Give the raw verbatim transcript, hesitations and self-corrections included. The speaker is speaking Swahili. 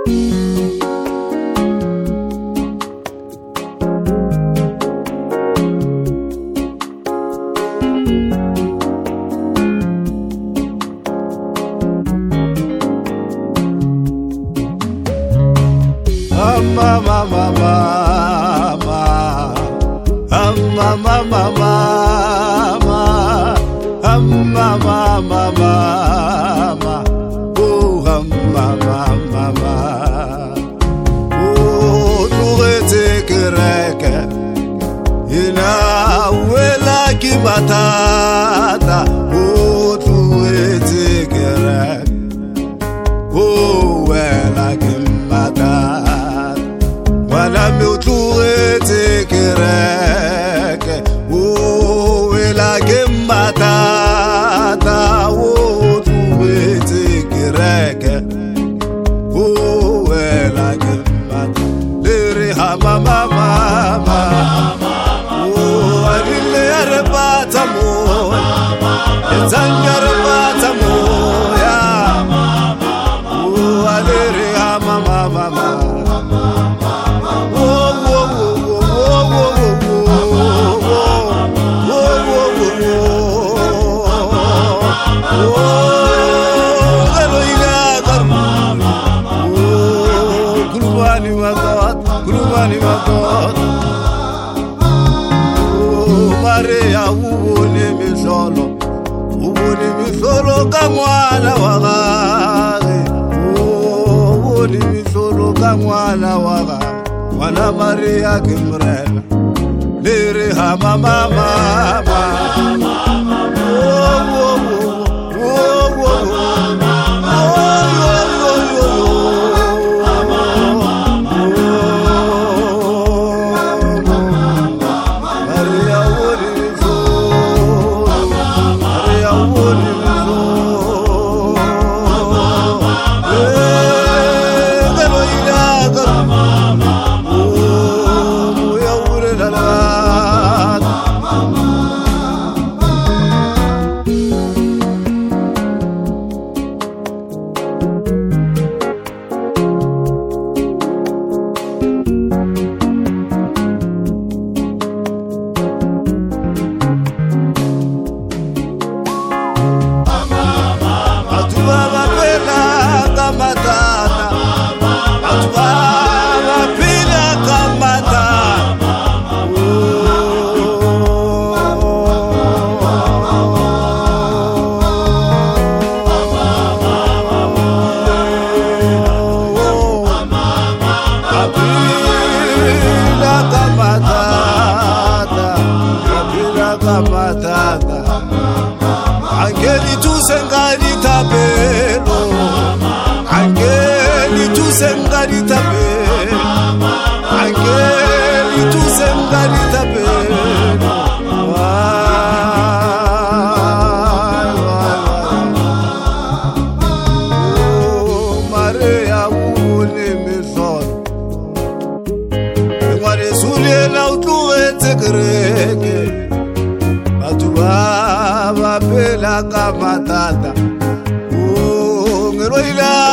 Mama, mama, mama, mama, mama, mama, mama, mama, mama, oh, mama, mama, oh, tu kereke, ina wela kibatata, oh, tu kereke, oh, wela kibatata. Wala mi utuwete kereke, oh, wela kematata, oh, utuwete kereke, oh, wela kematata. Lere hama mama, oh, adile arepata mo, etanga arepata mo, ya, oh, adere hama mama. Maria ubone misolo, ubone misolo kamwana wagare, ubone misolo kamwana wagare, wana Maria kimrela, lere hama mama, Angeli tu sengari tapelo, Angeli tu sengari tapelo, Angeli tu sengari tapelo. Oh, Maria ule mizon, ngwane sulie na utuwete kereke. Baba pela kamatata, oh, ngeroila